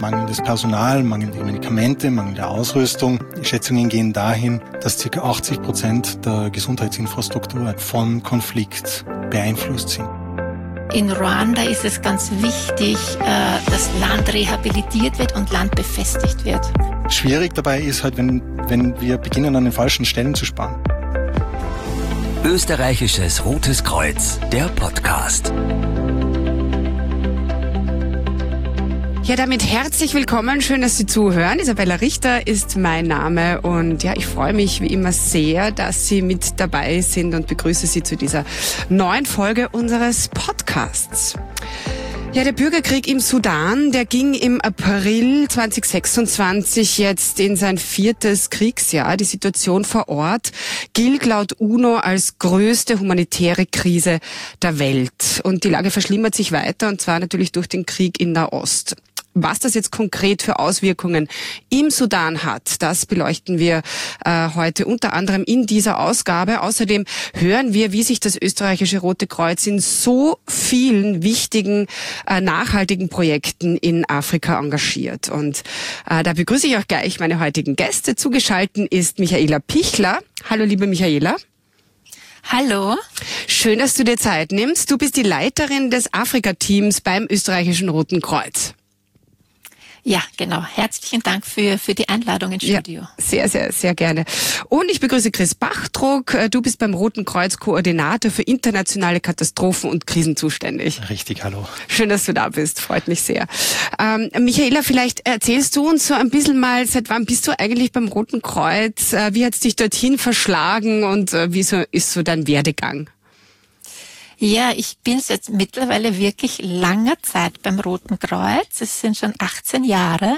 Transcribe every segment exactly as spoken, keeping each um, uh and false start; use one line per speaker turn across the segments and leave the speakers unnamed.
mangelndes Personal, mangelnde Medikamente, mangelnde Ausrüstung. Die Schätzungen gehen dahin, dass ca. achtzig Prozent der Gesundheitsinfrastruktur vom Konflikt beeinflusst sind.
In Ruanda ist es ganz wichtig, dass Land rehabilitiert wird und Land befestigt wird.
Schwierig dabei ist halt, wenn, wenn wir beginnen, an den falschen Stellen zu sparen.
Österreichisches Rotes Kreuz, der Podcast.
Ja, damit herzlich willkommen. Schön, dass Sie zuhören. Isabella Richter ist mein Name und ja, ich freue mich wie immer sehr, dass Sie mit dabei sind und begrüße Sie zu dieser neuen Folge unseres Podcasts. Ja, der Bürgerkrieg im Sudan, der ging im April zwanzig sechsundzwanzig jetzt in sein viertes Kriegsjahr. Die Situation vor Ort gilt laut UNO als größte humanitäre Krise der Welt. Und die Lage verschlimmert sich weiter, und zwar natürlich durch den Krieg in Nahost. Was das jetzt konkret für Auswirkungen im Sudan hat, das beleuchten wir äh, heute unter anderem in dieser Ausgabe. Außerdem hören wir, wie sich das österreichische Rote Kreuz in so vielen wichtigen, äh, nachhaltigen Projekten in Afrika engagiert. Und äh, da begrüße ich auch gleich meine heutigen Gäste. Zugeschaltet ist Michaela Pichler. Hallo, liebe Michaela.
Hallo.
Schön, dass du dir Zeit nimmst. Du bist die Leiterin des Afrika-Teams beim österreichischen Roten Kreuz.
Ja, genau. Herzlichen Dank für, für die Einladung ins Studio.
Ja, sehr, sehr, sehr gerne. Und ich begrüße Chris Bachdruck. Du bist beim Roten Kreuz Koordinator für internationale Katastrophen und Krisen zuständig.
Richtig, hallo.
Schön, dass du da bist. Freut mich sehr. Ähm, Michaela, vielleicht erzählst du uns so ein bisschen mal, seit wann bist du eigentlich beim Roten Kreuz? Wie hat's dich dorthin verschlagen und wie so ist so dein Werdegang?
Ja, ich bin jetzt mittlerweile wirklich langer Zeit beim Roten Kreuz. Es sind schon achtzehn Jahre.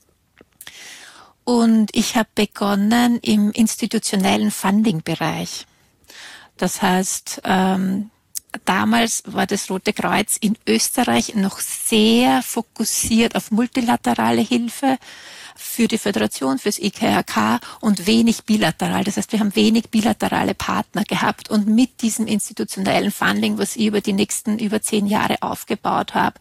Und ich habe begonnen im institutionellen Funding-Bereich. Das heißt, ähm, damals war das Rote Kreuz in Österreich noch sehr fokussiert auf multilaterale Hilfe für die Föderation, fürs I K R K und wenig bilateral. Das heißt, wir haben wenig bilaterale Partner gehabt, und mit diesem institutionellen Funding, was ich über die nächsten über zehn Jahre aufgebaut habe,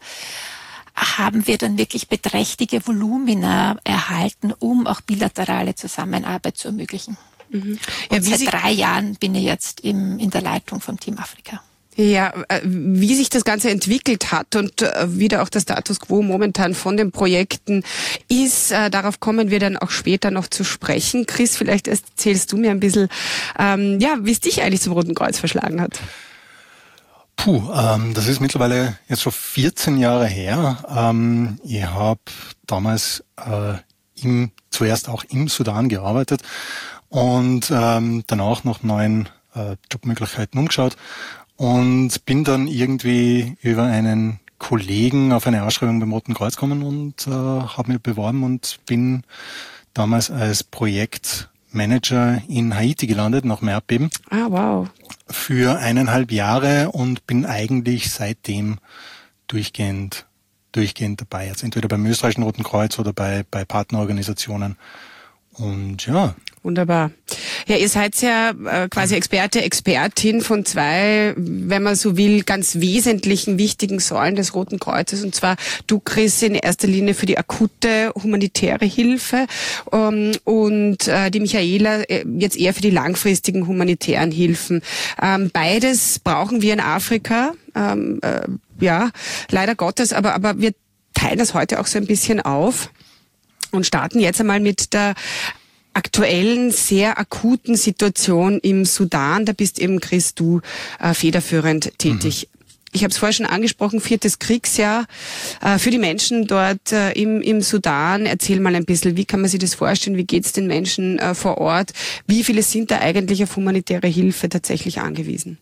haben wir dann wirklich beträchtliche Volumina erhalten, um auch bilaterale Zusammenarbeit zu ermöglichen. Mhm. Ja, und seit drei Jahren bin ich jetzt im, in der Leitung vom Team Afrika.
Ja, wie sich das Ganze entwickelt hat und wie da auch der Status quo momentan von den Projekten ist, darauf kommen wir dann auch später noch zu sprechen. Chris, vielleicht erzählst du mir ein bisschen, ähm, ja, wie es dich eigentlich zum Roten Kreuz verschlagen hat.
Puh, ähm, das ist mittlerweile jetzt schon vierzehn Jahre her. Ähm, ich habe damals äh, im, zuerst auch im Sudan gearbeitet und ähm, danach nach neuen äh, Jobmöglichkeiten umgeschaut. Und bin dann irgendwie über einen Kollegen auf eine Ausschreibung beim Roten Kreuz gekommen und äh, habe mich beworben und bin damals als Projektmanager in Haiti gelandet, nach dem Erdbeben.
Ah, wow.
Für eineinhalb Jahre und bin eigentlich seitdem durchgehend, durchgehend dabei. Jetzt entweder beim österreichischen Roten Kreuz oder bei, bei Partnerorganisationen. Und ja.
Wunderbar. Ja, ihr seid ja äh, quasi Experte, Expertin von zwei, wenn man so will, ganz wesentlichen, wichtigen Säulen des Roten Kreuzes. Und zwar du, Chris, in erster Linie für die akute humanitäre Hilfe ähm, und äh, die Michaela äh, jetzt eher für die langfristigen humanitären Hilfen. Ähm, beides brauchen wir in Afrika, ähm, äh, ja, leider Gottes, aber, aber wir teilen das heute auch so ein bisschen auf und starten jetzt einmal mit der aktuellen, sehr akuten Situation im Sudan. Da bist eben, Chris, du äh, federführend tätig. Mhm. Ich habe es vorher schon angesprochen, viertes Kriegsjahr äh, für die Menschen dort äh, im, im Sudan. Erzähl mal ein bisschen, wie kann man sich das vorstellen? Wie geht's den Menschen äh, vor Ort? Wie viele sind da eigentlich auf humanitäre Hilfe tatsächlich angewiesen?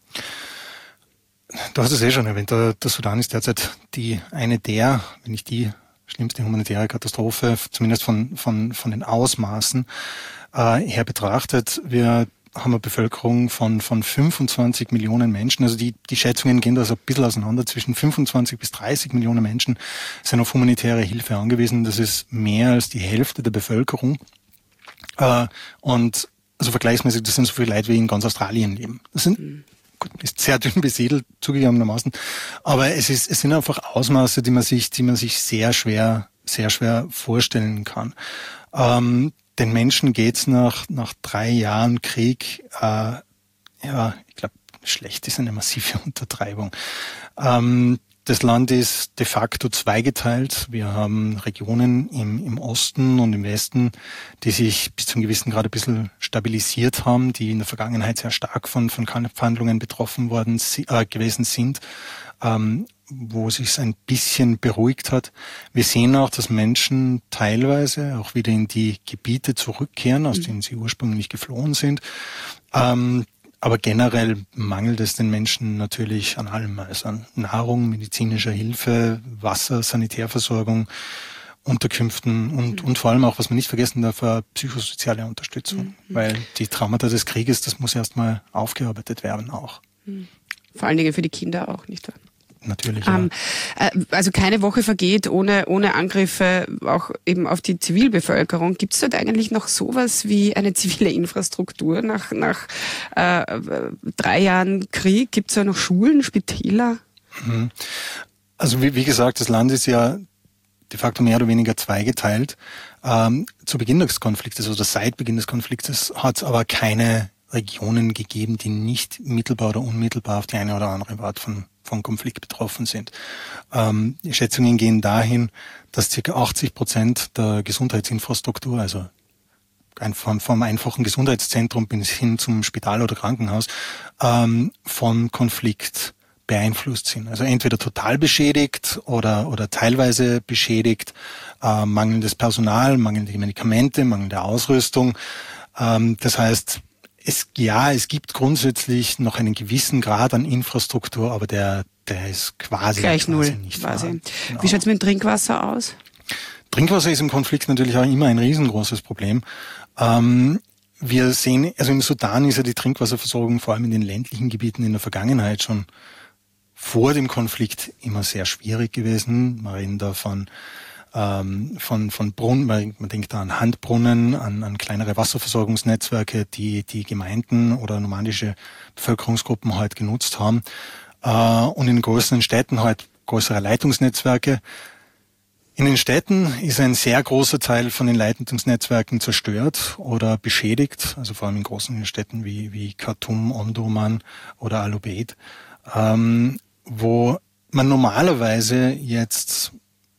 Du hast es eh schon erwähnt, der, der Sudan ist derzeit die eine der, wenn nicht die schlimmste humanitäre Katastrophe, zumindest von, von, von den Ausmaßen äh, her betrachtet. Wir haben eine Bevölkerung von, von fünfundzwanzig Millionen Menschen. Also die, die Schätzungen gehen da so ein bisschen auseinander. Zwischen fünfundzwanzig bis dreißig Millionen Menschen sind auf humanitäre Hilfe angewiesen. Das ist mehr als die Hälfte der Bevölkerung. Äh, und also vergleichsmäßig, das sind so viele Leute, wie in ganz Australien leben. Das sind mhm. Gut, ist sehr dünn besiedelt, zugegebenermaßen. Aber es ist, es sind einfach Ausmaße, die man sich, die man sich sehr schwer, sehr schwer vorstellen kann. Ähm, den Menschen geht's nach nach drei Jahren Krieg, äh, ja, ich glaube, schlecht ist eine massive Untertreibung. Ähm, Das Land ist de facto zweigeteilt. Wir haben Regionen im, im Osten und im Westen, die sich bis zu einem gewissen Grad ein bisschen stabilisiert haben, die in der Vergangenheit sehr stark von, von Kampfhandlungen betroffen worden äh, gewesen sind, ähm, wo es sich ein bisschen beruhigt hat. Wir sehen auch, dass Menschen teilweise auch wieder in die Gebiete zurückkehren, aus denen sie ursprünglich geflohen sind. Ähm, Aber generell mangelt es den Menschen natürlich an allem, also an Nahrung, medizinischer Hilfe, Wasser, Sanitärversorgung, Unterkünften und, und vor allem auch, was man nicht vergessen darf, psychosoziale Unterstützung. Mhm. Weil die Traumata des Krieges, das muss erstmal aufgearbeitet werden auch.
Vor allen Dingen für die Kinder auch, nicht wahr?
Natürlich,
ähm,
ja.
Also keine Woche vergeht ohne, ohne Angriffe auch eben auf die Zivilbevölkerung. Gibt es dort eigentlich noch sowas wie eine zivile Infrastruktur nach, nach äh, drei Jahren Krieg? Gibt es da noch Schulen, Spitäler?
Also wie, wie gesagt, das Land ist ja de facto mehr oder weniger zweigeteilt. Ähm, zu Beginn des Konfliktes oder seit Beginn des Konfliktes hat es aber keine Regionen gegeben, die nicht mittelbar oder unmittelbar auf die eine oder andere Art von vom Konflikt betroffen sind. Ähm, die Schätzungen gehen dahin, dass ca. achtzig Prozent der Gesundheitsinfrastruktur, also vom, vom einfachen Gesundheitszentrum bis hin zum Spital oder Krankenhaus, ähm, vom Konflikt beeinflusst sind. Also entweder total beschädigt oder, oder teilweise beschädigt, äh, mangelndes Personal, mangelnde Medikamente, mangelnde Ausrüstung. Ähm, das heißt, Es, ja, es gibt grundsätzlich noch einen gewissen Grad an Infrastruktur, aber der, der ist quasi
gleich
quasi
null.
Nicht
quasi.
Genau.
Wie schaut es mit dem Trinkwasser aus?
Trinkwasser ist im Konflikt natürlich auch immer ein riesengroßes Problem. Ähm, wir sehen, also im Sudan ist ja die Trinkwasserversorgung vor allem in den ländlichen Gebieten in der Vergangenheit schon vor dem Konflikt immer sehr schwierig gewesen. Man reden da von Ähm, von, von Brunnen, man, man denkt da an Handbrunnen, an, an kleinere Wasserversorgungsnetzwerke, die die Gemeinden oder normandische Bevölkerungsgruppen halt genutzt haben. Äh, und in größeren Städten halt größere Leitungsnetzwerke. In den Städten ist ein sehr großer Teil von den Leitungsnetzwerken zerstört oder beschädigt, also vor allem in großen Städten wie, wie Khartoum, Omdurman oder Al-Obeid, ähm, wo man normalerweise jetzt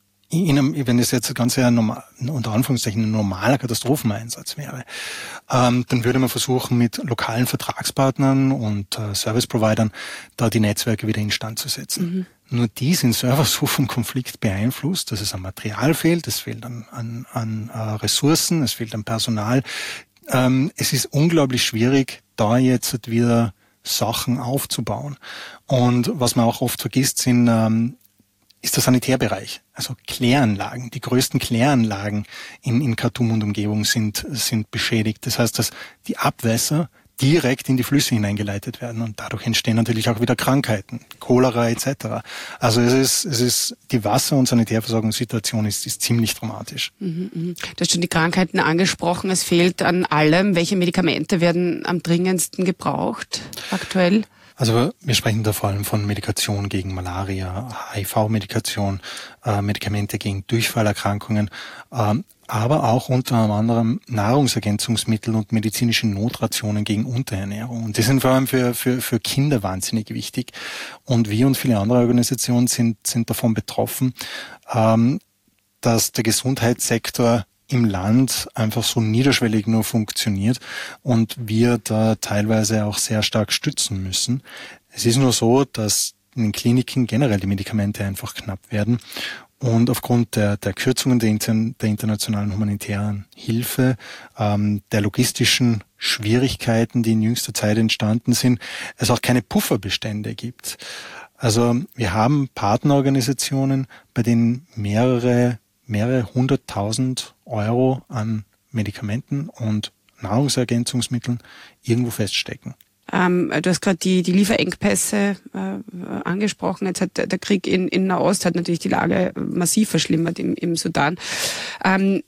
In einem, wenn es jetzt ganz ja normal, unter Anführungszeichen ein normaler Katastropheneinsatz wäre, ähm, dann würde man versuchen, mit lokalen Vertragspartnern und äh, Service-Providern da die Netzwerke wieder instand zu setzen. Mhm. Nur die sind selber so vom Konflikt beeinflusst, dass es an Material fehlt, es fehlt an, an, an äh, Ressourcen, es fehlt an Personal. Ähm, es ist unglaublich schwierig, da jetzt wieder Sachen aufzubauen. Und was man auch oft vergisst, sind ähm, ist der Sanitärbereich, also Kläranlagen. Die größten Kläranlagen in, in Khartoum und Umgebung sind, sind beschädigt. Das heißt, dass die Abwässer direkt in die Flüsse hineingeleitet werden und dadurch entstehen natürlich auch wieder Krankheiten, Cholera et cetera. Also es ist, es ist die Wasser- und Sanitärversorgungssituation ist, ist ziemlich dramatisch.
Du hast schon die Krankheiten angesprochen. Es fehlt an allem. Welche Medikamente werden am dringendsten gebraucht aktuell?
Also wir sprechen da vor allem von Medikation gegen Malaria, H I V-Medikation, äh, Medikamente gegen Durchfallerkrankungen, ähm, aber auch unter anderem Nahrungsergänzungsmittel und medizinische Notrationen gegen Unterernährung. Und die sind vor allem für, für, für Kinder wahnsinnig wichtig. Und wir und viele andere Organisationen sind, sind davon betroffen, ähm, dass der Gesundheitssektor im Land einfach so niederschwellig nur funktioniert und wir da teilweise auch sehr stark stützen müssen. Es ist nur so, dass in den Kliniken generell die Medikamente einfach knapp werden und aufgrund der, der Kürzungen der, Inter- der internationalen humanitären Hilfe, ähm, der logistischen Schwierigkeiten, die in jüngster Zeit entstanden sind, es auch keine Pufferbestände gibt. Also wir haben Partnerorganisationen, bei denen mehrere mehrere hunderttausend Euro an Medikamenten und Nahrungsergänzungsmitteln irgendwo feststecken.
Ähm, du hast gerade die, die Lieferengpässe äh, angesprochen. Jetzt hat der Krieg in, in Nahost hat natürlich die Lage massiv verschlimmert im, im Sudan. Ähm,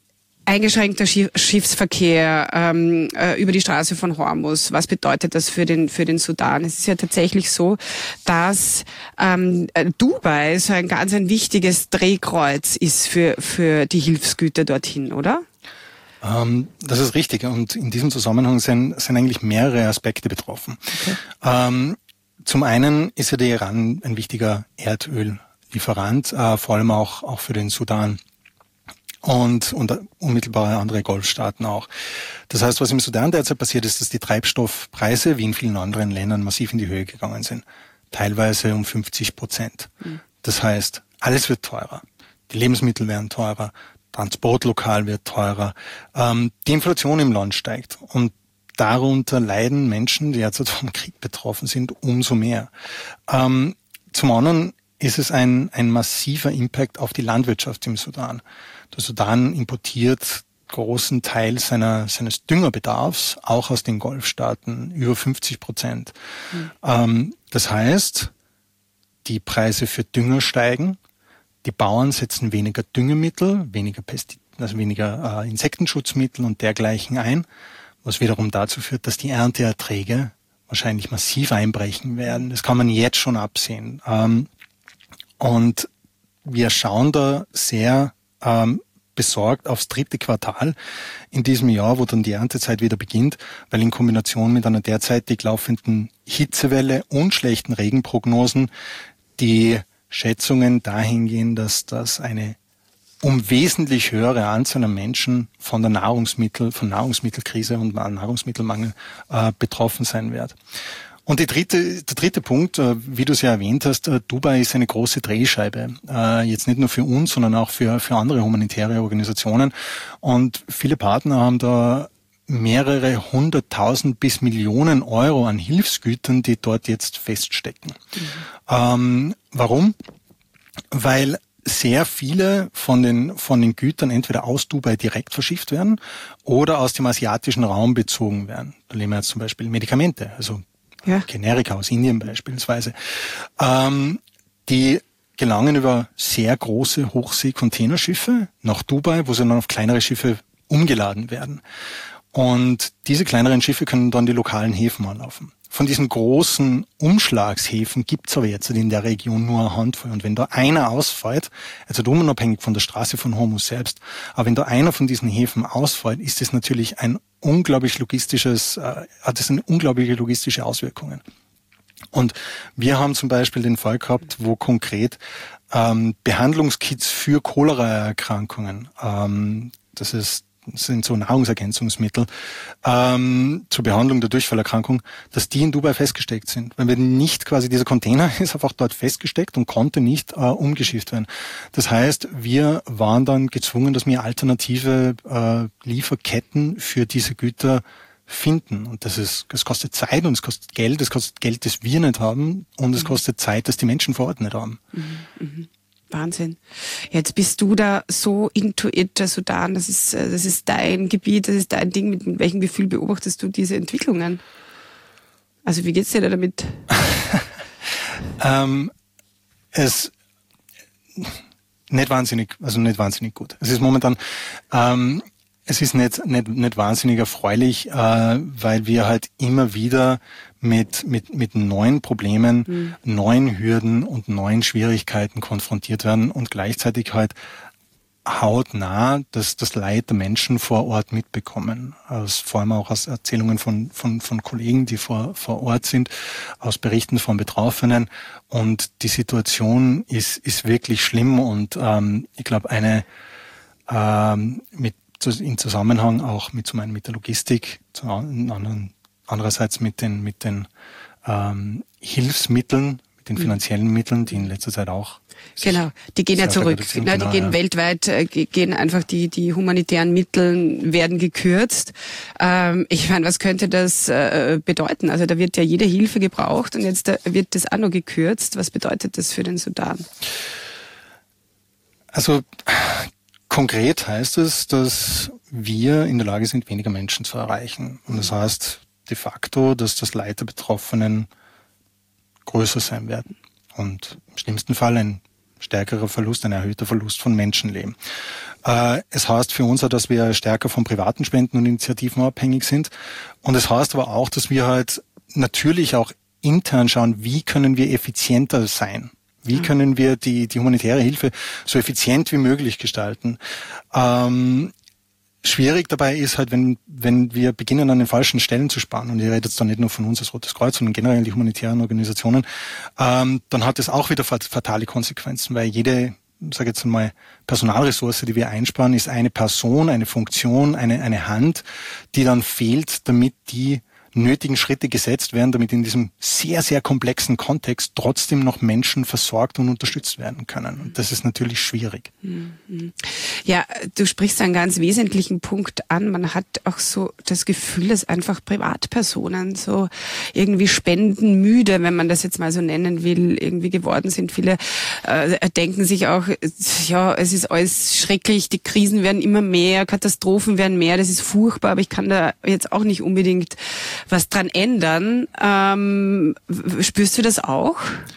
Eingeschränkter Schiffsverkehr ähm, äh, über die Straße von Hormuz. Was bedeutet das für den für den Sudan? Es ist ja tatsächlich so, dass ähm, Dubai so ein ganz ein wichtiges Drehkreuz ist für für die Hilfsgüter dorthin, oder?
Ähm, das ist richtig. Und in diesem Zusammenhang sind, sind eigentlich mehrere Aspekte betroffen. Okay. Ähm, zum einen ist ja der Iran ein wichtiger Erdöllieferant, äh, vor allem auch auch für den Sudan. Und, und unmittelbare andere Golfstaaten auch. Das heißt, was im Sudan derzeit passiert ist, dass die Treibstoffpreise, wie in vielen anderen Ländern, massiv in die Höhe gegangen sind. Teilweise um fünfzig Prozent. Mhm. Das heißt, alles wird teurer. Die Lebensmittel werden teurer. Transportlokal wird teurer. Ähm, die Inflation im Land steigt. Und darunter leiden Menschen, die derzeit vom Krieg betroffen sind, umso mehr. Ähm, zum anderen ist es ein, ein massiver Impact auf die Landwirtschaft im Sudan. Der Sudan importiert großen Teil seiner, seines Düngerbedarfs, auch aus den Golfstaaten, über fünfzig Prozent. Mhm. Ähm, das heißt, die Preise für Dünger steigen, die Bauern setzen weniger Düngemittel, weniger Pestizide, also weniger äh, Insektenschutzmittel und dergleichen ein, was wiederum dazu führt, dass die Ernteerträge wahrscheinlich massiv einbrechen werden. Das kann man jetzt schon absehen. Ähm, und wir schauen da sehr ähm, besorgt aufs dritte Quartal in diesem Jahr, wo dann die Erntezeit wieder beginnt, weil in Kombination mit einer derzeitig laufenden Hitzewelle und schlechten Regenprognosen die Schätzungen dahin gehen, dass das eine um wesentlich höhere Anzahl an Menschen von der Nahrungsmittel, von Nahrungsmittelkrise und Nahrungsmittelmangel äh, betroffen sein wird. Und die dritte, der dritte Punkt, wie du es ja erwähnt hast, Dubai ist eine große Drehscheibe. Jetzt nicht nur für uns, sondern auch für, für andere humanitäre Organisationen. Und viele Partner haben da mehrere hunderttausend bis Millionen Euro an Hilfsgütern, die dort jetzt feststecken. Mhm. Ähm, warum? Weil sehr viele von den, von den Gütern entweder aus Dubai direkt verschifft werden oder aus dem asiatischen Raum bezogen werden. Da nehmen wir jetzt zum Beispiel Medikamente, also ja. Generika aus Indien beispielsweise. Ähm, die gelangen über sehr große Hochsee-Containerschiffe nach Dubai, wo sie dann auf kleinere Schiffe umgeladen werden. Und diese kleineren Schiffe können dann die lokalen Häfen anlaufen. Von diesen großen Umschlagshäfen gibt's aber jetzt in der Region nur eine Handvoll. Und wenn da einer ausfällt, also unabhängig von der Straße von Hormuz selbst, aber wenn da einer von diesen Häfen ausfällt, ist es natürlich ein unglaublich logistisches, äh, hat es eine unglaubliche logistische Auswirkungen. Und wir haben zum Beispiel den Fall gehabt, wo konkret ähm, Behandlungskits für Choleraerkrankungen, ähm, das ist Das sind so Nahrungsergänzungsmittel ähm, zur Behandlung der Durchfallerkrankung, dass die in Dubai festgesteckt sind. Weil wir nicht quasi, dieser Container ist einfach dort festgesteckt und konnte nicht äh, umgeschifft werden. Das heißt, wir waren dann gezwungen, dass wir alternative äh, Lieferketten für diese Güter finden. Und das ist, das kostet Zeit und es kostet Geld. Es kostet Geld, das wir nicht haben, und es kostet Zeit, das die Menschen vor Ort nicht haben.
Mhm, mhm. Wahnsinn. Jetzt bist du da so into it, der Sudan, das ist, das ist dein Gebiet, das ist dein Ding. Mit welchem Gefühl beobachtest du diese Entwicklungen? Also wie geht's dir da damit?
ähm, es nicht wahnsinnig, also nicht wahnsinnig gut. Es ist momentan, ähm, es ist nicht, nicht, nicht wahnsinnig erfreulich, äh, weil wir halt immer wieder mit, mit, mit neuen Problemen, mhm. neuen Hürden und neuen Schwierigkeiten konfrontiert werden und gleichzeitig halt hautnah das, das Leid der Menschen vor Ort mitbekommen. Aus, vor allem auch aus Erzählungen von, von, von Kollegen, die vor, vor Ort sind, aus Berichten von Betroffenen. Und die Situation ist, ist wirklich schlimm und ähm, ich glaube, eine ähm, mit in Zusammenhang auch mit zum einen mit der Logistik, zum anderen, andererseits mit den mit den ähm, Hilfsmitteln, mit den finanziellen Mitteln, die in letzter Zeit auch
genau, die gehen ja zurück. Sind, Na, die genau, gehen ja. weltweit, äh, gehen einfach die die humanitären Mittel werden gekürzt. Ähm, ich meine, was könnte das äh, bedeuten? Also da wird ja jede Hilfe gebraucht und jetzt äh, wird das auch noch gekürzt. Was bedeutet das für den Sudan?
Also konkret heißt es, dass wir in der Lage sind, weniger Menschen zu erreichen. Und das heißt de facto, dass das Leid der Betroffenen größer sein werden. Und im schlimmsten Fall ein stärkerer Verlust, ein erhöhter Verlust von Menschenleben. Äh, es heißt für uns auch, dass wir stärker von privaten Spenden und Initiativen abhängig sind. Und es heißt aber auch, dass wir halt natürlich auch intern schauen, wie können wir effizienter sein? Wie können wir die, die humanitäre Hilfe so effizient wie möglich gestalten? Ähm, schwierig dabei ist halt, wenn, wenn wir beginnen, an den falschen Stellen zu sparen, und ich rede jetzt da nicht nur von uns als Rotes Kreuz, sondern generell die humanitären Organisationen, ähm, dann hat das auch wieder fatale Konsequenzen, weil jede, sage jetzt einmal, Personalressource, die wir einsparen, ist eine Person, eine Funktion, eine, eine Hand, die dann fehlt, damit die nötigen Schritte gesetzt werden, damit in diesem sehr, sehr komplexen Kontext trotzdem noch Menschen versorgt und unterstützt werden können. Und das ist natürlich schwierig.
Ja, du sprichst einen ganz wesentlichen Punkt an. Man hat auch so das Gefühl, dass einfach Privatpersonen so irgendwie spendenmüde, wenn man das jetzt mal so nennen will, irgendwie geworden sind. Viele äh, denken sich auch, ja, es ist alles schrecklich, die Krisen werden immer mehr, Katastrophen werden mehr, das ist furchtbar, aber ich kann da jetzt auch nicht unbedingt was dran ändern. Ähm, spürst du das auch?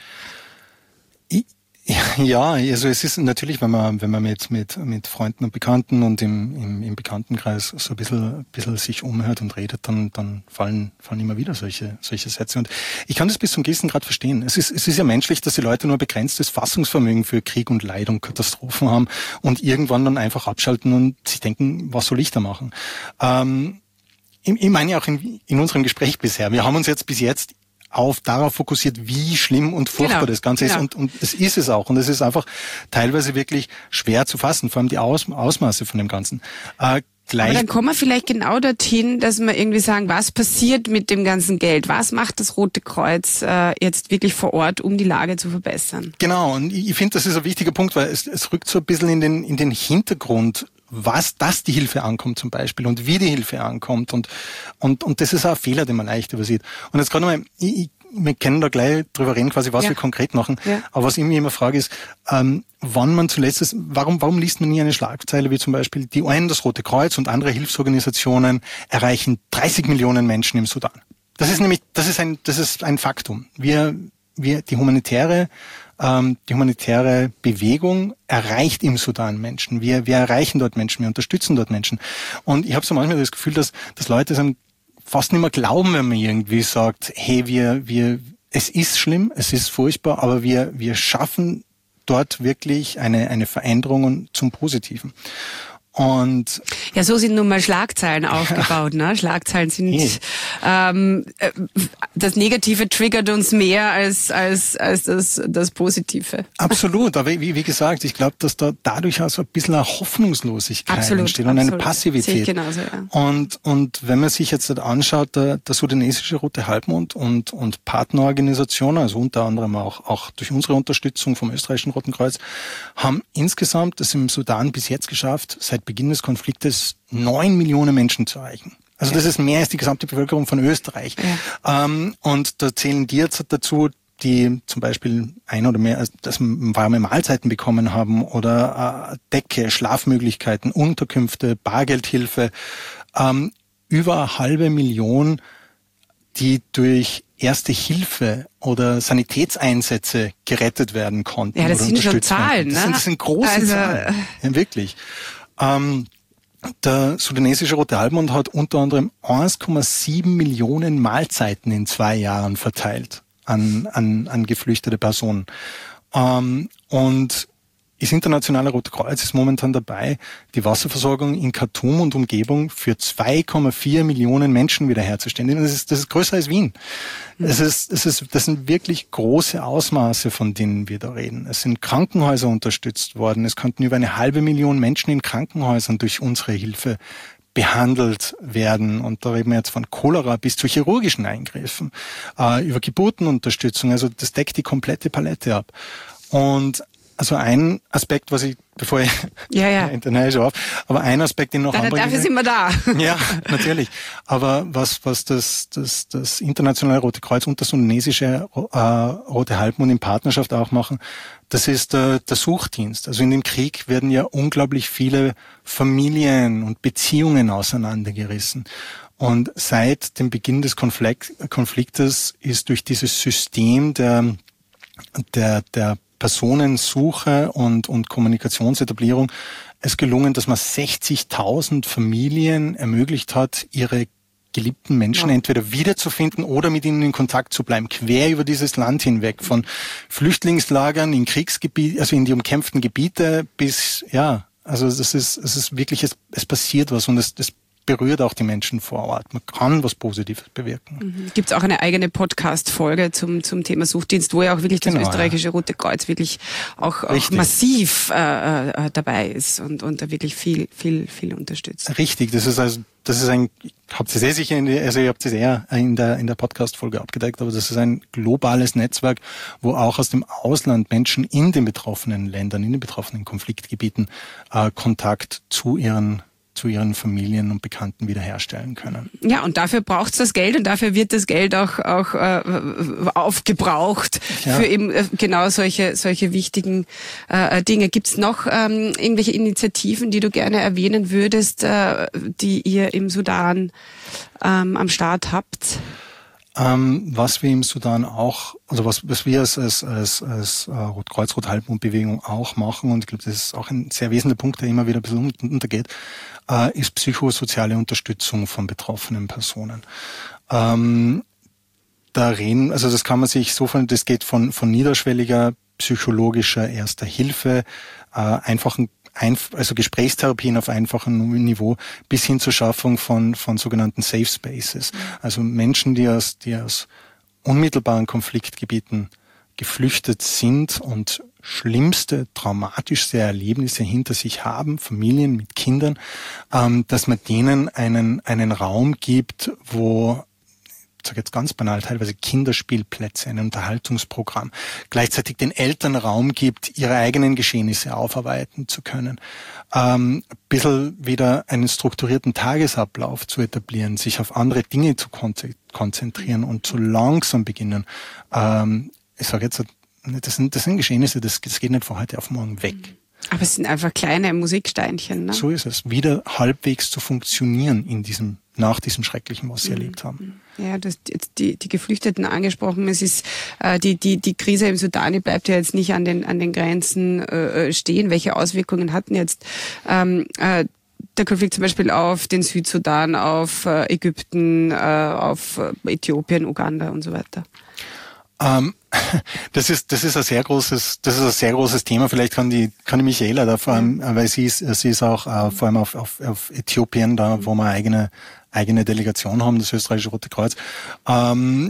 Ja, also es ist natürlich, wenn man wenn man jetzt mit mit Freunden und Bekannten und im im, im Bekanntenkreis so ein bisschen, ein bisschen sich umhört und redet, dann dann fallen fallen immer wieder solche solche Sätze. Und ich kann das bis zum gewissen Grad verstehen. Es ist es ist ja menschlich, dass die Leute nur begrenztes Fassungsvermögen für Krieg und Leid und Katastrophen haben und irgendwann dann einfach abschalten und sich denken, was soll ich da machen? Ähm, Ich meine ja auch in, in unserem Gespräch bisher. Wir haben uns jetzt bis jetzt auf darauf fokussiert, wie schlimm und furchtbar genau, das Ganze genau. ist. Und, und es ist es auch. Und es ist einfach teilweise wirklich schwer zu fassen, vor allem die Aus, Ausmaße von dem Ganzen. Äh, gleich
Aber dann kommen wir vielleicht genau dorthin, dass wir irgendwie sagen, was passiert mit dem ganzen Geld? Was macht das Rote Kreuz äh, jetzt wirklich vor Ort, um die Lage zu verbessern?
Genau. Und ich, ich finde, das ist ein wichtiger Punkt, weil es, es rückt so ein bisschen in den, in den Hintergrund, was, dass die Hilfe ankommt zum Beispiel und wie die Hilfe ankommt, und und und das ist auch ein Fehler, den man leicht übersieht. Und jetzt gerade mal, ich, ich, wir können da gleich drüber reden, quasi was ja. wir konkret machen. Ja. Aber was ich mir immer frage ist, ähm, wann man zuletzt ist, warum warum liest man nie eine Schlagzeile wie zum Beispiel, die U N, das Rote Kreuz und andere Hilfsorganisationen erreichen dreißig Millionen Menschen im Sudan. Das ist nämlich, das ist ein das ist ein Faktum. Wir wir die humanitäre Ähm, die humanitäre Bewegung erreicht im Sudan Menschen. Wir, wir erreichen dort Menschen, wir unterstützen dort Menschen. Und ich habe so manchmal das Gefühl, dass, dass Leute es fast nicht mehr glauben, wenn man irgendwie sagt, hey, wir, wir, es ist schlimm, es ist furchtbar, aber wir, wir schaffen dort wirklich eine, eine Veränderung zum Positiven. Und
ja, so sind nun mal Schlagzeilen aufgebaut. Ne? Schlagzeilen sind hey. ähm, das Negative triggert uns mehr als als als das das Positive.
Absolut, aber wie, wie gesagt, ich glaube, dass da dadurch auch so ein bisschen eine Hoffnungslosigkeit
absolut,
entsteht und
absolut.
eine Passivität.
Sehe ich genauso, ja.
Und und wenn man sich jetzt anschaut, der, der sudanesische Rote Halbmond und und Partnerorganisationen, also unter anderem auch auch durch unsere Unterstützung vom österreichischen Roten Kreuz, haben insgesamt es im Sudan bis jetzt geschafft, seit Beginn des Konfliktes neun Millionen Menschen zu erreichen. Also ja. das ist mehr als die gesamte Bevölkerung von Österreich. Ja. Ähm, und da zählen die jetzt dazu, die zum Beispiel ein oder mehr, dass warme Mahlzeiten bekommen haben oder äh, Decke, Schlafmöglichkeiten, Unterkünfte, Bargeldhilfe. Ähm, über eine halbe Million, die durch Erste Hilfe oder Sanitätseinsätze gerettet werden konnten.
Ja, das
oder
sind schon Zahlen,
ne? Das
ne?
sind, das sind große
also,
Zahlen. Ja, wirklich. Ähm, der sudanesische Rote Halbmond hat unter anderem eins Komma sieben Millionen Mahlzeiten in zwei Jahren verteilt an, an, an geflüchtete Personen. Ähm, und das Internationale Rote Kreuz ist momentan dabei, die Wasserversorgung in Khartoum und Umgebung für zwei Komma vier Millionen Menschen wiederherzustellen. Das ist, das ist größer als Wien. Mhm. Es ist, es ist, das sind wirklich große Ausmaße, von denen wir da reden. Es sind Krankenhäuser unterstützt worden. Es konnten über eine halbe Million Menschen in Krankenhäusern durch unsere Hilfe behandelt werden. Und da reden wir jetzt von Cholera bis zu chirurgischen Eingriffen, äh, über Geburtenunterstützung. Also das deckt die komplette Palette ab. Und also ein Aspekt, was ich, bevor ich
ja, ja.
international schon auf, aber ein Aspekt, den noch
anbringen will. Dafür sind wir da.
Ja, natürlich. Aber was was das das das Internationale Rote Kreuz und das sudanesische äh, Rote Halbmond in Partnerschaft auch machen, das ist der, der Suchdienst. Also in dem Krieg werden ja unglaublich viele Familien und Beziehungen auseinandergerissen. Und seit dem Beginn des Konflikt, Konfliktes ist durch dieses System der der der Personensuche und, und Kommunikationsetablierung es gelungen, dass man sechzigtausend Familien ermöglicht hat, ihre geliebten Menschen ja. entweder wiederzufinden oder mit ihnen in Kontakt zu bleiben, quer über dieses Land hinweg, von Flüchtlingslagern in Kriegsgebiete, also in die umkämpften Gebiete bis, ja, also das ist, es ist wirklich, es, es passiert was und es, es berührt auch die Menschen vor Ort. Man kann was Positives bewirken.
Mhm. Gibt es auch eine eigene Podcast-Folge zum zum Thema Suchdienst, wo ja auch wirklich das genau, österreichische ja. Rote Kreuz wirklich auch, auch massiv äh, äh, dabei ist und, und da wirklich viel, viel, viel unterstützt.
Richtig, das ist also, das ist ein, habt ihr sehr sicher, in die, also ihr habt es eher in der, in der Podcast-Folge abgedeckt, aber das ist ein globales Netzwerk, wo auch aus dem Ausland Menschen in den betroffenen Ländern, in den betroffenen Konfliktgebieten äh, Kontakt zu ihren zu ihren Familien und Bekannten wiederherstellen können.
Ja, und dafür braucht es das Geld und dafür wird das Geld auch auch äh, aufgebraucht ja. für eben äh, genau solche solche wichtigen äh, Dinge. Gibt es noch ähm, irgendwelche Initiativen, die du gerne erwähnen würdest, äh, die ihr im Sudan ähm, am Start habt?
Ähm, was wir im Sudan auch, also was, was wir als, als, als, als äh, Rotkreuz, Rothalbmond-Bewegung auch machen, und ich glaube, das ist auch ein sehr wesentlicher Punkt, der immer wieder ein bisschen untergeht, äh, ist psychosoziale Unterstützung von betroffenen Personen. Ähm, da reden, also das kann man sich so von, das geht von, von niederschwelliger psychologischer erster Hilfe, äh, einfachen also Gesprächstherapien auf einfachem Niveau bis hin zur Schaffung von von sogenannten Safe Spaces. Also Menschen, die aus die aus unmittelbaren Konfliktgebieten geflüchtet sind und schlimmste, traumatischste Erlebnisse hinter sich haben, Familien mit Kindern, ähm, dass man denen einen einen Raum gibt, wo, ich sage jetzt ganz banal, teilweise Kinderspielplätze, ein Unterhaltungsprogramm, gleichzeitig den Eltern Raum gibt, ihre eigenen Geschehnisse aufarbeiten zu können, ähm, ein bisschen wieder einen strukturierten Tagesablauf zu etablieren, sich auf andere Dinge zu konzentrieren und so langsam beginnen. Ähm, ich sage jetzt, das sind, das sind Geschehnisse, das, das geht nicht von heute auf morgen weg.
Aber es sind einfach kleine Musiksteinchen, ne?
So ist es. Wieder halbwegs zu funktionieren in diesem, nach diesem Schrecklichen, was sie mhm. erlebt haben.
Ja, du hast jetzt die, die Geflüchteten angesprochen. Es ist, äh, die, die, die Krise im Sudan, die bleibt ja jetzt nicht an den, an den Grenzen äh, stehen. Welche Auswirkungen hatten jetzt, ähm, äh, der Konflikt zum Beispiel auf den Südsudan, auf äh, Ägypten, äh, auf äh, Äthiopien, Uganda und so weiter?
Ähm, das ist, das ist ein sehr großes, das ist ein sehr großes Thema. Vielleicht kann die, kann die Michaela da vor allem, ja. weil sie ist, sie ist auch äh, vor allem auf, auf, auf Äthiopien da, wo wir eigene, eigene Delegation haben, das österreichische Rote Kreuz. Ähm,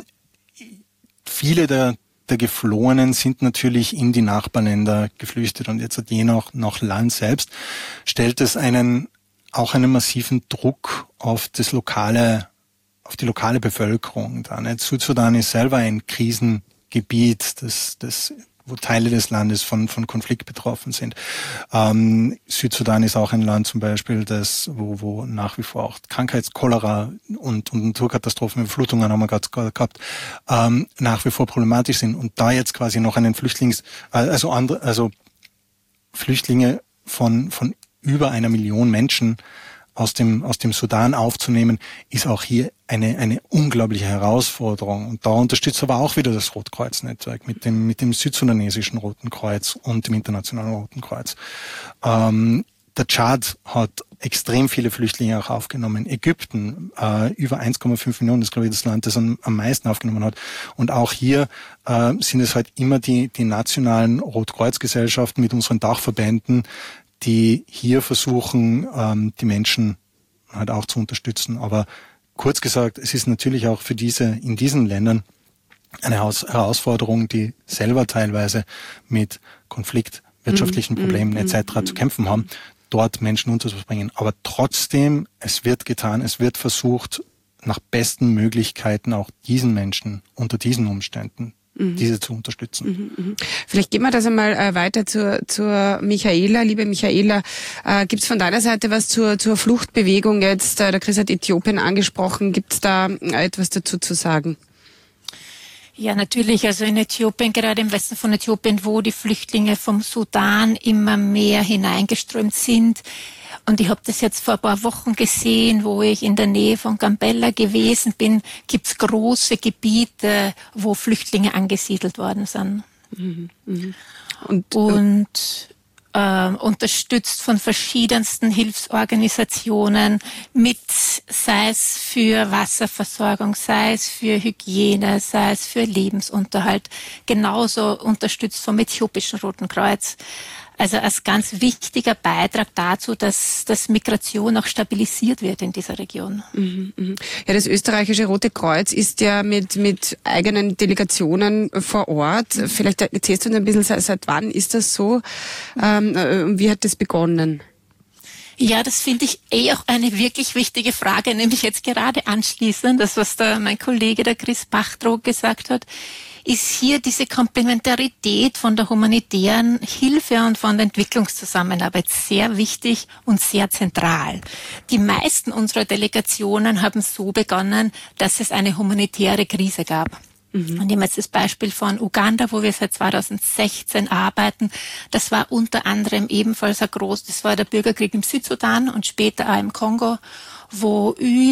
viele der, der Geflohenen sind natürlich in die Nachbarländer geflüchtet und jetzt je nach, nach Land selbst stellt es einen, auch einen massiven Druck auf das lokale auf die lokale Bevölkerung da. Nicht? Südsudan ist selber ein Krisengebiet, das, das, wo Teile des Landes von, von Konflikt betroffen sind. Ähm, Südsudan ist auch ein Land zum Beispiel, das, wo, wo nach wie vor auch Krankheits-, Cholera und, und Naturkatastrophen, Überflutungen haben wir gerade gehabt, ähm, nach wie vor problematisch sind. Und da jetzt quasi noch einen Flüchtlings, also andere, also Flüchtlinge von, von über einer Million Menschen aus dem, aus dem Sudan aufzunehmen, ist auch hier eine, eine unglaubliche Herausforderung. Und da unterstützt aber auch wieder das Rotkreuz-Netzwerk mit dem, mit dem südsudanesischen Roten Kreuz und dem Internationalen Roten Kreuz. Ähm, der Tschad hat extrem viele Flüchtlinge auch aufgenommen. Ägypten, äh, über eins Komma fünf Millionen, das ist, glaube ich, das Land, das am, am meisten aufgenommen hat. Und auch hier äh, sind es halt immer die, die nationalen Rotkreuzgesellschaften mit unseren Dachverbänden, die hier versuchen, ähm, die Menschen halt auch zu unterstützen. Aber kurz gesagt, es ist natürlich auch für diese, in diesen Ländern eine Herausforderung, die selber teilweise mit Konflikt, wirtschaftlichen Problemen mm, mm, et cetera mm, zu kämpfen haben, dort Menschen unterzubringen. Aber trotzdem, es wird getan, es wird versucht, nach besten Möglichkeiten auch diesen Menschen unter diesen Umständen diese zu unterstützen.
Mhm, mh. Vielleicht gehen wir das einmal äh, weiter zur, zur Michaela. Liebe Michaela, äh, gibt es von deiner Seite was zur, zur Fluchtbewegung jetzt? Äh, der Chris hat Äthiopien angesprochen. Gibt es da äh, etwas dazu zu sagen?
Ja, natürlich. Also in Äthiopien, gerade im Westen von Äthiopien, wo die Flüchtlinge vom Sudan immer mehr hineingeströmt sind. Und ich habe das jetzt vor ein paar Wochen gesehen, wo ich in der Nähe von Gambella gewesen bin, gibt's große Gebiete, wo Flüchtlinge angesiedelt worden sind.
Mhm, mh. Und,
und äh, unterstützt von verschiedensten Hilfsorganisationen mit, sei es für Wasserversorgung, sei es für Hygiene, sei es für Lebensunterhalt, genauso unterstützt vom Äthiopischen Roten Kreuz. Also als ganz wichtiger Beitrag dazu, dass, dass Migration auch stabilisiert wird in dieser Region.
Mhm, mhm. Ja, das österreichische Rote Kreuz ist ja mit, mit eigenen Delegationen vor Ort. Vielleicht erzählst du uns ein bisschen, seit, seit wann ist das so? Ähm, wie hat das begonnen?
Ja, das finde ich eh auch eine wirklich wichtige Frage, nämlich jetzt gerade anschließend, das was da mein Kollege, der Chris Bachtrog, gesagt hat, ist hier diese Komplementarität von der humanitären Hilfe und von der Entwicklungszusammenarbeit sehr wichtig und sehr zentral. Die meisten unserer Delegationen haben so begonnen, dass es eine humanitäre Krise gab. Mhm. Und nehmen wir jetzt das Beispiel von Uganda, wo wir seit zweitausendsechzehn arbeiten. Das war unter anderem ebenfalls ein groß, das war der Bürgerkrieg im Südsudan und später auch im Kongo, wo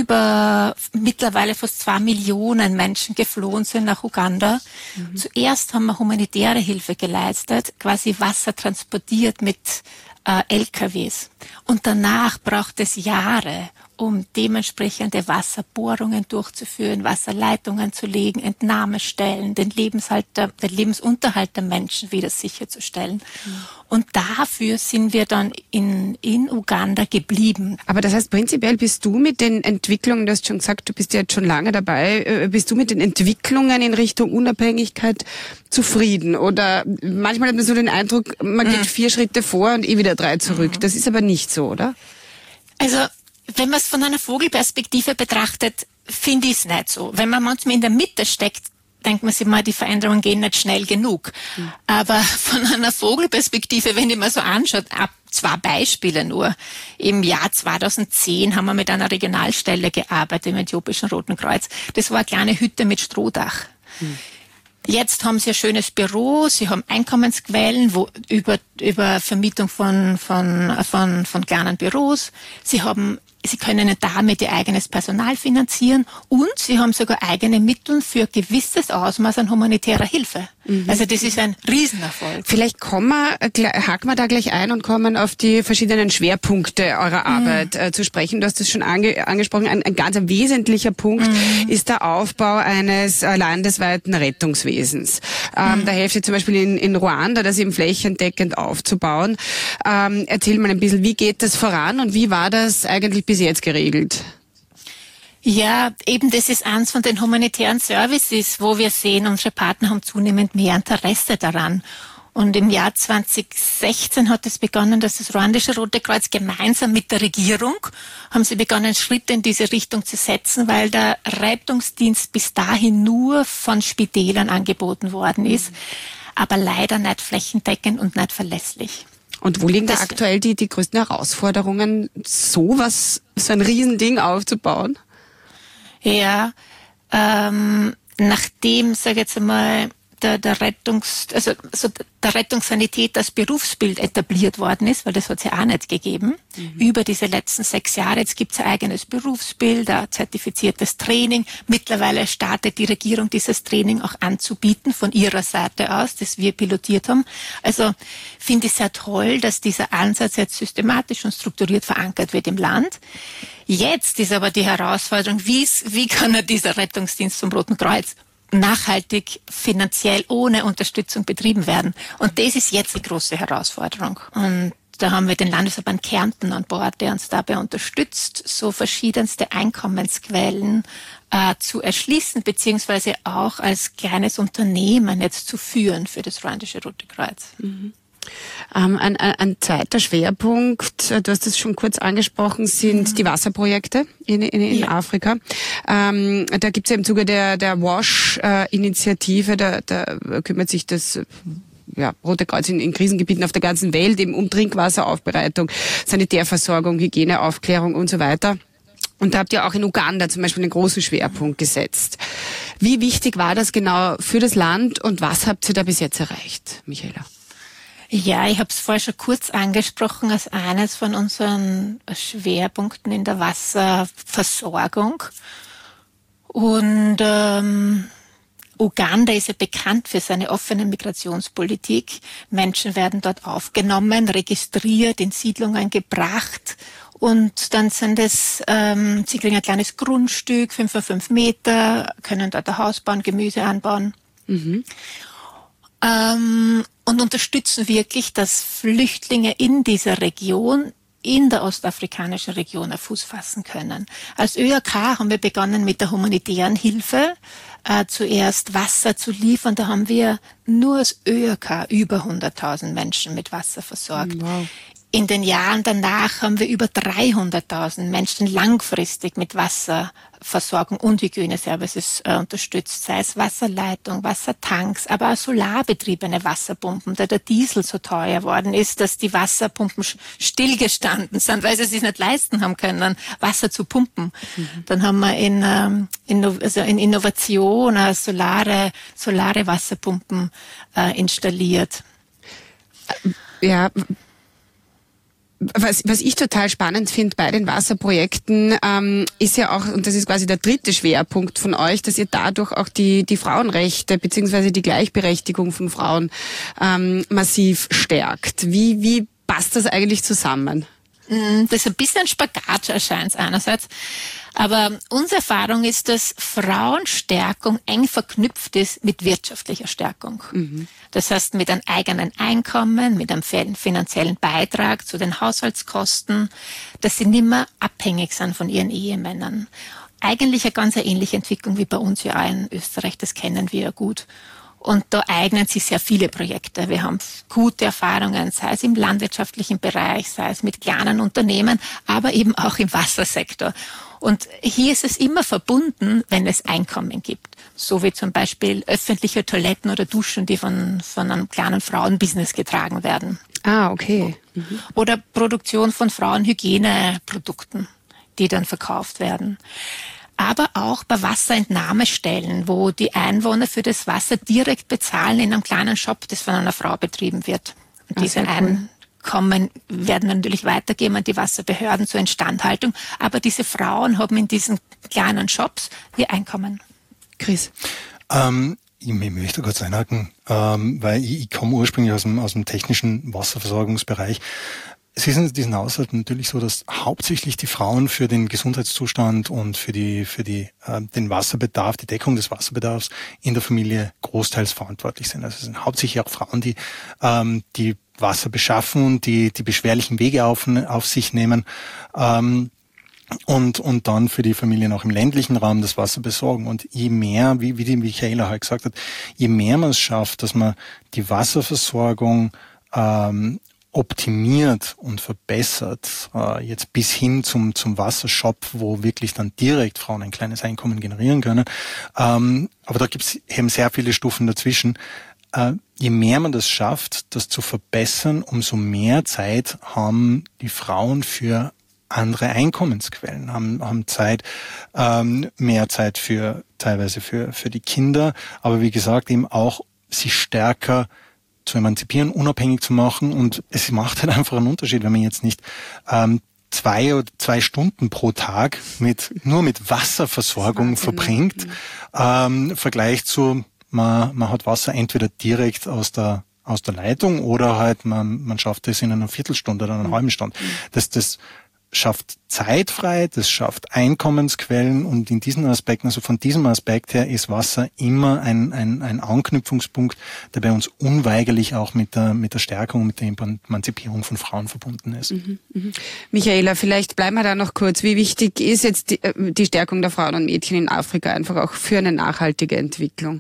über mittlerweile fast zwei Millionen Menschen geflohen sind nach Uganda. Mhm. Zuerst haben wir humanitäre Hilfe geleistet, quasi Wasser transportiert mit äh, L K Ws. Und danach braucht es Jahre, um dementsprechende Wasserbohrungen durchzuführen, Wasserleitungen zu legen, Entnahmestellen, den Lebenshalt der, den Lebensunterhalt der Menschen wieder sicherzustellen. Mhm. Und dafür sind wir dann in, in Uganda geblieben.
Aber das heißt, prinzipiell bist du mit den Entwicklungen, du hast schon gesagt, du bist ja jetzt schon lange dabei, bist du mit den Entwicklungen in Richtung Unabhängigkeit zufrieden? Oder manchmal hat man so den Eindruck, man geht mhm. vier Schritte vor und eh wieder drei zurück. Mhm. Das ist aber nicht so, oder?
Also, wenn man es von einer Vogelperspektive betrachtet, finde ich es nicht so. Wenn man manchmal in der Mitte steckt, denkt man sich mal, die Veränderungen gehen nicht schnell genug. Mhm. Aber von einer Vogelperspektive, wenn ich mir so anschaue, ab zwei Beispiele nur. Im Jahr zweitausendzehn haben wir mit einer Regionalstelle gearbeitet im Äthiopischen Roten Kreuz. Das war eine kleine Hütte mit Strohdach. Mhm. Jetzt haben sie ein schönes Büro, sie haben Einkommensquellen wo, über, über Vermietung von, von, von, von kleinen Büros. Sie haben, sie können damit ihr eigenes Personal finanzieren und sie haben sogar eigene Mittel für gewisses Ausmaß an humanitärer Hilfe. Mhm. Also das ist ein Riesenerfolg.
Vielleicht kommen wir, haken wir da gleich ein und kommen auf die verschiedenen Schwerpunkte eurer Arbeit mhm. äh, zu sprechen. Du hast das schon ange, angesprochen. Ein, ein ganz wesentlicher Punkt mhm. ist der Aufbau eines äh, landesweiten Rettungswesens. Ähm, mhm. Da helft ihr zum Beispiel in, in Ruanda, das eben flächendeckend aufzubauen. Ähm, erzähl mal ein bisschen, wie geht das voran und wie war das eigentlich bis jetzt geregelt?
Ja, eben das ist eins von den humanitären Services, wo wir sehen, unsere Partner haben zunehmend mehr Interesse daran. Und im Jahr zweitausendsechzehn hat es begonnen, dass das ruandische Rote Kreuz gemeinsam mit der Regierung haben sie begonnen, Schritte in diese Richtung zu setzen, weil der Rettungsdienst bis dahin nur von Spitälern angeboten worden ist, mhm. aber leider nicht flächendeckend und nicht verlässlich.
Und wo liegen da aktuell die, die größten Herausforderungen, sowas, so ein Riesending aufzubauen?
Ja, ähm, nachdem, sage ich jetzt einmal, der, der Rettungs, also so der Rettungssanität als Berufsbild etabliert worden ist, weil das hat es ja auch nicht gegeben, mhm. über diese letzten sechs Jahre. Jetzt gibt es ein eigenes Berufsbild, ein zertifiziertes Training. Mittlerweile startet die Regierung dieses Training auch anzubieten von ihrer Seite aus, das wir pilotiert haben. Also finde ich sehr toll, dass dieser Ansatz jetzt systematisch und strukturiert verankert wird im Land. Jetzt ist aber die Herausforderung, wie, wie kann er dieser Rettungsdienst vom Roten Kreuz nachhaltig finanziell ohne Unterstützung betrieben werden. Und das ist jetzt die große Herausforderung. Und da haben wir den Landesverband Kärnten an Bord, der uns dabei unterstützt, so verschiedenste Einkommensquellen äh, zu erschließen, beziehungsweise auch als kleines Unternehmen jetzt zu führen für das ruandische Rote Kreuz.
Mhm. Ähm, ein, ein, ein zweiter Schwerpunkt, du hast es schon kurz angesprochen, sind mhm. die Wasserprojekte in, in, in ja. Afrika. Ähm, da gibt es ja im Zuge der, der WASH-Initiative, da, da kümmert sich das ja, Rote Kreuz in, in Krisengebieten auf der ganzen Welt eben um Trinkwasseraufbereitung, Sanitärversorgung, Hygieneaufklärung und so weiter. Und da habt ihr auch in Uganda zum Beispiel einen großen Schwerpunkt gesetzt. Wie wichtig war das genau für das Land und was habt ihr da bis jetzt erreicht, Michaela?
Ja, ich habe es vorher schon kurz angesprochen als eines von unseren Schwerpunkten in der Wasserversorgung. Und ähm, Uganda ist ja bekannt für seine offene Migrationspolitik. Menschen werden dort aufgenommen, registriert, in Siedlungen gebracht. Und dann sind es, ähm, sie kriegen ein kleines Grundstück, fünf mal fünf Meter, können dort ein Haus bauen, Gemüse anbauen. Mhm. Ähm, und unterstützen wirklich, dass Flüchtlinge in dieser Region, in der ostafrikanischen Region, einen Fuß fassen können. Als ÖAK haben wir begonnen mit der humanitären Hilfe, äh, zuerst Wasser zu liefern. Da haben wir nur als ÖAK über hunderttausend Menschen mit Wasser versorgt. Wow. In den Jahren danach haben wir über dreihunderttausend Menschen langfristig mit Wasserversorgung und Hygieneservices äh, unterstützt, sei es Wasserleitung, Wassertanks, aber auch solarbetriebene Wasserpumpen, da der Diesel so teuer worden ist, dass die Wasserpumpen stillgestanden sind, weil sie es sich nicht leisten haben können, Wasser zu pumpen. Mhm. Dann haben wir in, ähm, in, also in Innovation äh, solare, solare Wasserpumpen äh, installiert.
Ja. Was, was ich total spannend finde bei den Wasserprojekten, ähm, ist ja auch, und das ist quasi der dritte Schwerpunkt von euch, dass ihr dadurch auch die, die Frauenrechte beziehungsweise die Gleichberechtigung von Frauen ähm, massiv stärkt. Wie, wie passt das eigentlich zusammen?
Das ist ein bisschen Spagat, erscheint es einerseits. Aber unsere Erfahrung ist, dass Frauenstärkung eng verknüpft ist mit wirtschaftlicher Stärkung. Mhm. Das heißt, mit einem eigenen Einkommen, mit einem finanziellen Beitrag zu den Haushaltskosten, dass sie nicht mehr abhängig sind von ihren Ehemännern. Eigentlich eine ganz ähnliche Entwicklung wie bei uns ja auch in Österreich, das kennen wir ja gut. Und da eignen sich sehr viele Projekte. Wir haben gute Erfahrungen, sei es im landwirtschaftlichen Bereich, sei es mit kleinen Unternehmen, aber eben auch im Wassersektor. Und hier ist es immer verbunden, wenn es Einkommen gibt. So wie zum Beispiel öffentliche Toiletten oder Duschen, die von, von einem kleinen Frauenbusiness getragen werden.
Ah, okay. Mhm.
Oder Produktion von Frauenhygieneprodukten, die dann verkauft werden. Aber auch bei Wasserentnahmestellen, wo die Einwohner für das Wasser direkt bezahlen in einem kleinen Shop, das von einer Frau betrieben wird. Und diese cool. Einkommen werden natürlich weitergeben an die Wasserbehörden zur Instandhaltung. Aber diese Frauen haben in diesen kleinen Shops ihr Einkommen.
Chris?
Ähm, ich möchte kurz einhaken, ähm, weil ich, ich komme ursprünglich aus dem, aus dem technischen Wasserversorgungsbereich. Es ist in diesen Haushalten natürlich so, dass hauptsächlich die Frauen für den Gesundheitszustand und für die für die äh, den Wasserbedarf, die Deckung des Wasserbedarfs in der Familie großteils verantwortlich sind. Also es sind hauptsächlich auch Frauen, die ähm, die Wasser beschaffen und die die beschwerlichen Wege auf, auf sich nehmen ähm, und und dann für die Familien auch im ländlichen Raum das Wasser besorgen. Und je mehr, wie wie die Michaela halt gesagt hat, je mehr man es schafft, dass man die Wasserversorgung ähm, optimiert und verbessert, äh, jetzt bis hin zum zum Wassershop, wo wirklich dann direkt Frauen ein kleines Einkommen generieren können. Ähm, aber da gibt es eben sehr viele Stufen dazwischen. Äh, je mehr man das schafft, das zu verbessern, umso mehr Zeit haben die Frauen für andere Einkommensquellen, haben haben Zeit, ähm, mehr Zeit für teilweise für für die Kinder, aber wie gesagt eben auch sich stärker zu emanzipieren, unabhängig zu machen, und es macht halt einfach einen Unterschied, wenn man jetzt nicht ähm, zwei oder zwei Stunden pro Tag mit nur mit Wasserversorgung verbringt, ähm, im Vergleich zu man man hat Wasser entweder direkt aus der aus der Leitung oder halt man man schafft es in einer Viertelstunde oder einer halben Stunde. Das das schafft Zeit frei, das schafft Einkommensquellen, und in diesen Aspekten, also von diesem Aspekt her, ist Wasser immer ein, ein, ein Anknüpfungspunkt, der bei uns unweigerlich auch mit der, mit der Stärkung, mit der Emanzipierung von Frauen verbunden ist.
Mhm, mh. Michaela, vielleicht bleiben wir da noch kurz. Wie wichtig ist jetzt die, die Stärkung der Frauen und Mädchen in Afrika einfach auch für eine nachhaltige Entwicklung?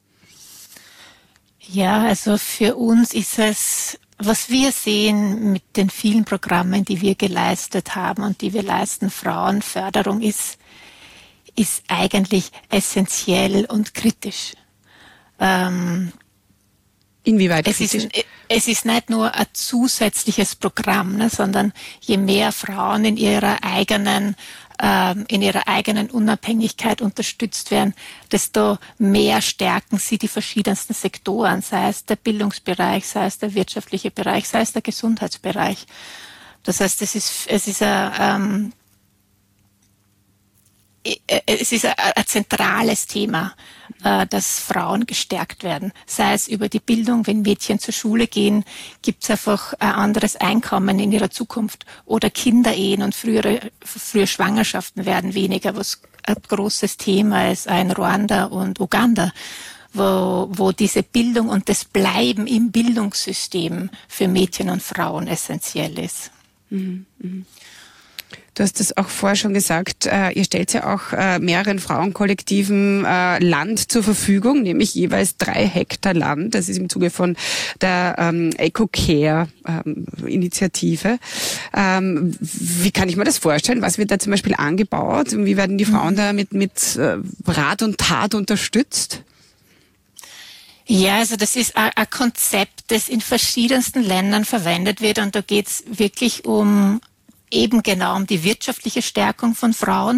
Ja, also für uns ist es, was wir sehen mit den vielen Programmen, die wir geleistet haben und die wir leisten, Frauenförderung ist, ist eigentlich essentiell und kritisch. Ähm,
Inwieweit
es
kritisch?
ist, es ist nicht nur ein zusätzliches Programm, ne, sondern je mehr Frauen in ihrer eigenen in ihrer eigenen Unabhängigkeit unterstützt werden, desto mehr stärken sie die verschiedensten Sektoren, sei es der Bildungsbereich, sei es der wirtschaftliche Bereich, sei es der Gesundheitsbereich. Das heißt, es ist, es ist ein, ähm, es ist ein, ein zentrales Thema, äh, dass Frauen gestärkt werden. Sei es über die Bildung, wenn Mädchen zur Schule gehen, gibt es einfach ein anderes Einkommen in ihrer Zukunft. Oder Kinderehen und frühere, frühe Schwangerschaften werden weniger, was ein großes Thema ist, auch in Ruanda und Uganda, wo, wo diese Bildung und das Bleiben im Bildungssystem für Mädchen und Frauen essentiell ist.
Mhm, mhm. Du hast das auch vorher schon gesagt, äh, ihr stellt ja auch äh, mehreren Frauenkollektiven äh, Land zur Verfügung, nämlich jeweils drei Hektar Land. Das ist im Zuge von der ähm, Eco-Care-Initiative. Ähm, wie kann ich mir das vorstellen? Was wird da zum Beispiel angebaut? Wie werden die Frauen da mit, mit äh, Rat und Tat unterstützt?
Ja, also das ist ein Konzept, das in verschiedensten Ländern verwendet wird, und da geht es wirklich um eben genau um die wirtschaftliche Stärkung von Frauen.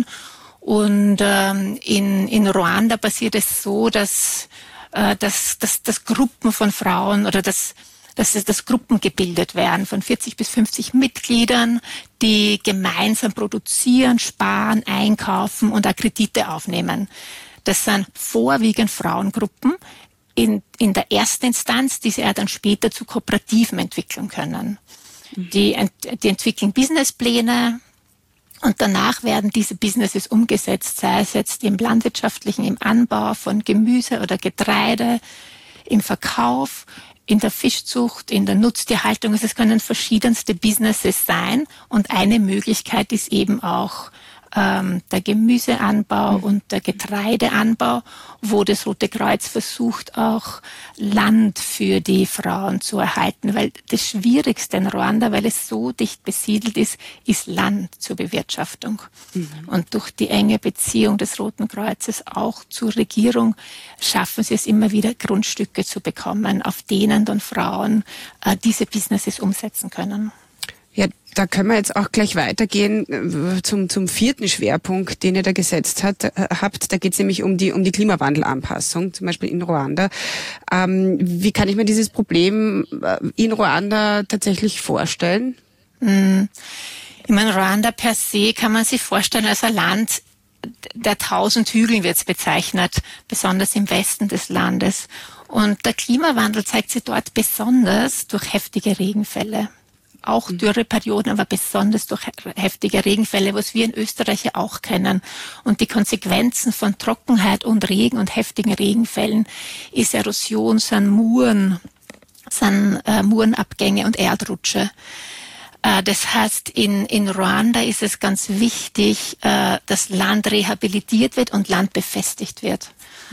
Und ähm, in, in Ruanda passiert es so, dass, äh, dass, dass, dass Gruppen von Frauen oder dass, dass, dass Gruppen gebildet werden von vierzig bis fünfzig Mitgliedern, die gemeinsam produzieren, sparen, einkaufen und auch Kredite aufnehmen. Das sind vorwiegend Frauengruppen in, in der ersten Instanz, die sie ja dann später zu Kooperativen entwickeln können. Die, die entwickeln Businesspläne und danach werden diese Businesses umgesetzt, sei es jetzt im landwirtschaftlichen, im Anbau von Gemüse oder Getreide, im Verkauf, in der Fischzucht, in der Nutztierhaltung. Es können verschiedenste Businesses sein, und eine Möglichkeit ist eben auch ähm, der Gemüseanbau und der Getreideanbau, wo das Rote Kreuz versucht, auch Land für die Frauen zu erhalten. Weil das Schwierigste in Ruanda, weil es so dicht besiedelt ist, ist Land zur Bewirtschaftung. Mhm. Und durch die enge Beziehung des Roten Kreuzes auch zur Regierung schaffen sie es immer wieder, Grundstücke zu bekommen, auf denen dann Frauen äh, diese Businesses umsetzen können.
Ja, da können wir jetzt auch gleich weitergehen zum, zum vierten Schwerpunkt, den ihr da gesetzt hat, habt. Da geht es nämlich um die, um die Klimawandelanpassung, zum Beispiel in Ruanda. Ähm, wie kann ich mir dieses Problem in Ruanda tatsächlich vorstellen?
Ich meine, Ruanda per se kann man sich vorstellen als ein Land der tausend Hügeln, wird es bezeichnet, besonders im Westen des Landes. Und der Klimawandel zeigt sich dort besonders durch heftige Regenfälle. Auch Dürreperioden, aber besonders durch heftige Regenfälle, was wir in Österreich ja auch kennen. Und die Konsequenzen von Trockenheit und Regen und heftigen Regenfällen ist Erosion, sind Muren, sind äh, Murenabgänge und Erdrutsche. Äh, das heißt, in, in Ruanda ist es ganz wichtig, äh, dass Land rehabilitiert wird und Land befestigt wird.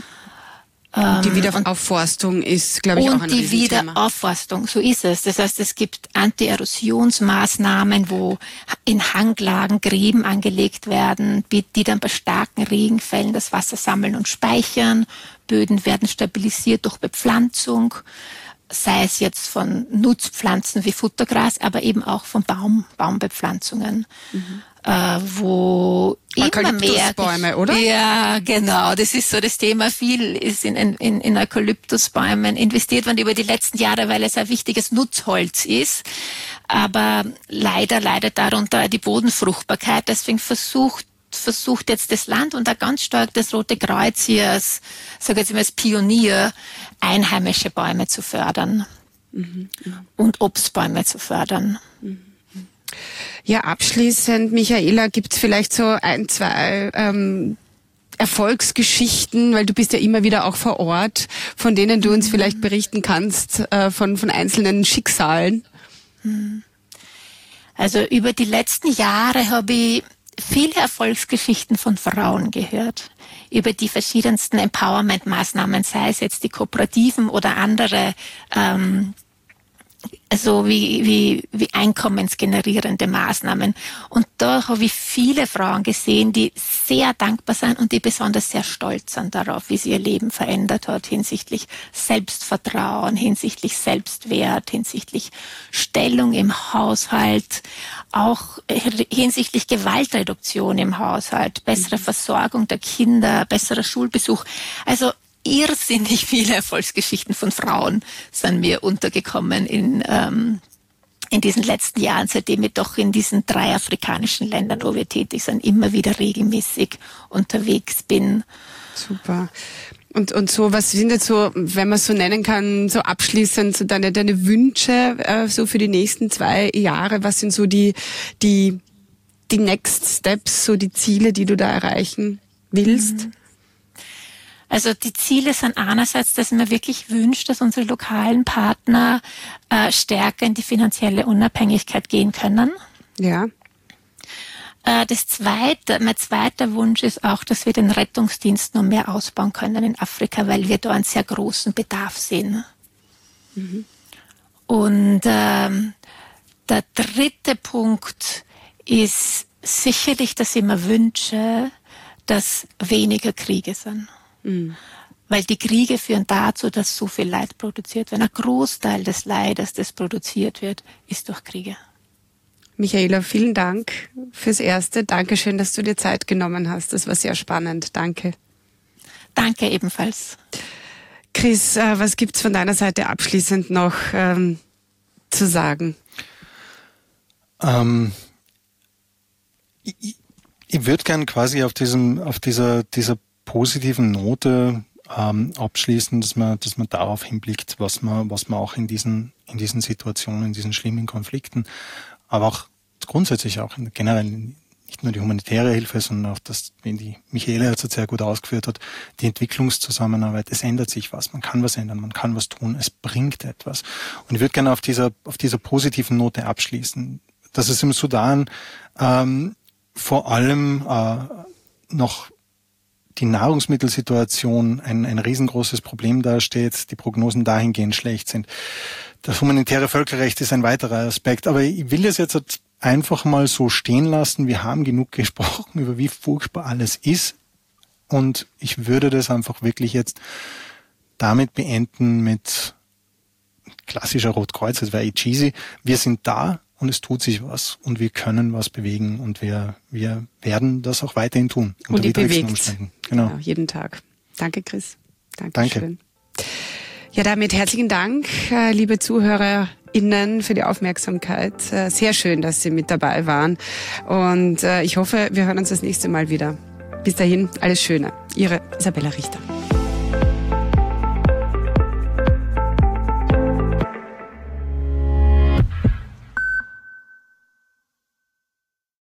Und die Wiederaufforstung ist, glaube ich, auch ein
Und die Wiederaufforstung, so ist es. Das heißt, es gibt Anti-Erosionsmaßnahmen, wo in Hanglagen Gräben angelegt werden, die dann bei starken Regenfällen das Wasser sammeln und speichern. Böden werden stabilisiert durch Bepflanzung, sei es jetzt von Nutzpflanzen wie Futtergras, aber eben auch von Baum, Baumbepflanzungen. Mhm. Äh, wo immer mehr
Eukalyptusbäume, oder?
Ja, genau. Das ist so das Thema. Viel ist in, in, in Eukalyptusbäumen investiert worden über die letzten Jahre, weil es ein wichtiges Nutzholz ist. Aber leider leidet darunter die Bodenfruchtbarkeit. Deswegen versucht versucht jetzt das Land und auch ganz stark das Rote Kreuz hier als, sag jetzt mal, als Pionier, einheimische Bäume zu fördern mhm. und Obstbäume zu fördern.
Mhm. Ja, abschließend, Michaela, gibt es vielleicht so ein, zwei ähm, Erfolgsgeschichten, weil du bist ja immer wieder auch vor Ort, von denen du uns vielleicht berichten kannst, äh, von, von einzelnen Schicksalen?
Also über die letzten Jahre habe ich viele Erfolgsgeschichten von Frauen gehört, über die verschiedensten Empowerment-Maßnahmen, sei es jetzt die Kooperativen oder andere ähm, also wie, wie, wie einkommensgenerierende Maßnahmen. Und da habe ich viele Frauen gesehen, die sehr dankbar sind und die besonders sehr stolz sind darauf, wie sie ihr Leben verändert hat, hinsichtlich Selbstvertrauen, hinsichtlich Selbstwert, hinsichtlich Stellung im Haushalt, auch hinsichtlich Gewaltreduktion im Haushalt, bessere Versorgung der Kinder, besserer Schulbesuch. Also irrsinnig viele Erfolgsgeschichten von Frauen sind mir untergekommen in, ähm, in diesen letzten Jahren, seitdem wir doch in diesen drei afrikanischen Ländern, wo wir tätig sind, immer wieder regelmäßig unterwegs bin.
Super. Und, und so, was sind jetzt so, wenn man es so nennen kann, so abschließend, so deine, deine Wünsche, äh, so für die nächsten zwei Jahre? Was sind so die, die, die Next Steps, so die Ziele, die du da erreichen willst?
Also die Ziele sind einerseits, dass ich mir wirklich wünsche, dass unsere lokalen Partner äh, stärker in die finanzielle Unabhängigkeit gehen können.
Ja.
Das zweite, mein zweiter Wunsch ist auch, dass wir den Rettungsdienst noch mehr ausbauen können in Afrika, weil wir da einen sehr großen Bedarf sehen. Mhm. Und ähm, der dritte Punkt ist sicherlich, dass ich mir wünsche, dass weniger Kriege sind. Mhm. Weil die Kriege führen dazu, dass so viel Leid produziert wird. Ein Großteil des Leides, das produziert wird, ist durch Kriege.
Michaela, vielen Dank fürs Erste. Dankeschön, dass du dir Zeit genommen hast. Das war sehr spannend. Danke.
Danke ebenfalls.
Chris, was gibt's von deiner Seite abschließend noch ähm, zu sagen?
Ähm, ich ich würde gern quasi auf diesem, auf dieser, dieser positiven Note ähm, abschließen, dass man, dass man darauf hinblickt, was man, was man auch in diesen, in diesen Situationen, in diesen schlimmen Konflikten, aber auch grundsätzlich auch in, generell nicht nur die humanitäre Hilfe, sondern auch das, wenn die Michaela jetzt sehr gut ausgeführt hat, die Entwicklungszusammenarbeit. Es ändert sich was, man kann was ändern, man kann was tun, es bringt etwas. Und ich würde gerne auf dieser, auf dieser positiven Note abschließen, dass es im Sudan ähm, vor allem äh, noch die Nahrungsmittelsituation ein, ein riesengroßes Problem dasteht, die Prognosen dahingehend schlecht sind. Das humanitäre Völkerrecht ist ein weiterer Aspekt, aber ich will das jetzt einfach mal so stehen lassen. Wir haben genug gesprochen über wie furchtbar alles ist und ich würde das einfach wirklich jetzt damit beenden mit klassischer Rotkreuz, das wäre eh cheesy. Wir sind da und es tut sich was und wir können was bewegen und wir, wir werden das auch weiterhin tun.
Und die bewegt.
Umständen. Genau.
Ja, jeden Tag. Danke, Chris.
Danke.
Dankeschön. Ja, damit herzlichen Dank, liebe ZuhörerInnen, für die Aufmerksamkeit. Sehr schön, dass Sie mit dabei waren. Und ich hoffe, wir hören uns das nächste Mal wieder. Bis dahin, alles Schöne. Ihre Isabella Richter.